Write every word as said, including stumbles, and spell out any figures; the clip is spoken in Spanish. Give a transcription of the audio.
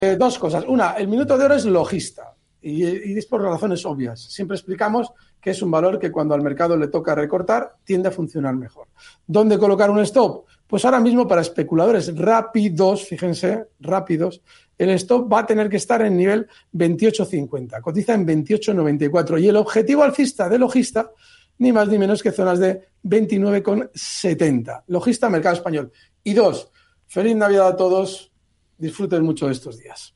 Eh, dos cosas. Una, el minuto de oro es logista y, y es por razones obvias. Siempre explicamos que es un valor que cuando al mercado le toca recortar tiende a funcionar mejor. ¿Dónde colocar un stop? Pues ahora mismo para especuladores rápidos, fíjense, rápidos, el stop va a tener que estar en nivel veintiocho cincuenta, cotiza en veintiocho noventa y cuatro y el objetivo alcista de logista ni más ni menos que zonas de veintinueve setenta. Logista, mercado español. Y dos, feliz Navidad a todos. Disfruten mucho de estos días.